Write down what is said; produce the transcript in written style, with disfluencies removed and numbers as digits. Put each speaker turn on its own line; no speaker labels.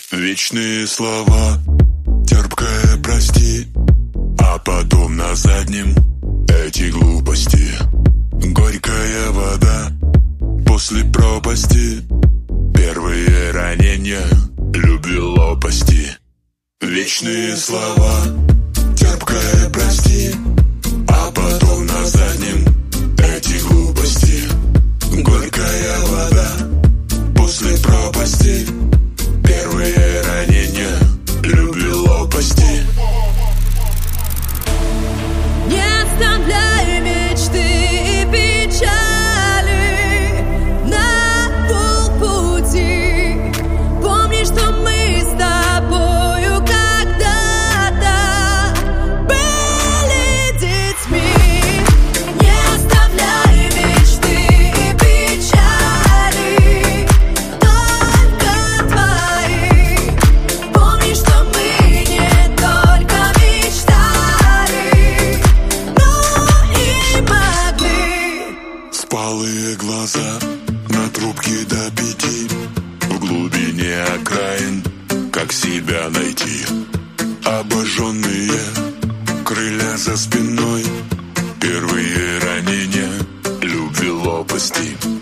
Вечные слова, терпкое прости, а потом на заднем эти глупости. Горькая вода после пропасти, первые ранения, любви лопасти. Вечные слова, терпкое прости, а потом на заднем эти глупости. Горькая вода после пропасти, первые ранения, любви лопасти.
Не оставляй мечты и печали на полпути. Помни, что мы с тобою когда-то были детьми. Не оставляй мечты и печали, только твои. Помни, что мы не только мечтали, но и могли.
Впалые глаза на трубке до 5, в глубине окраин, как себя найти. Обожженные крылья за спиной, первые ранения, любви лопасти.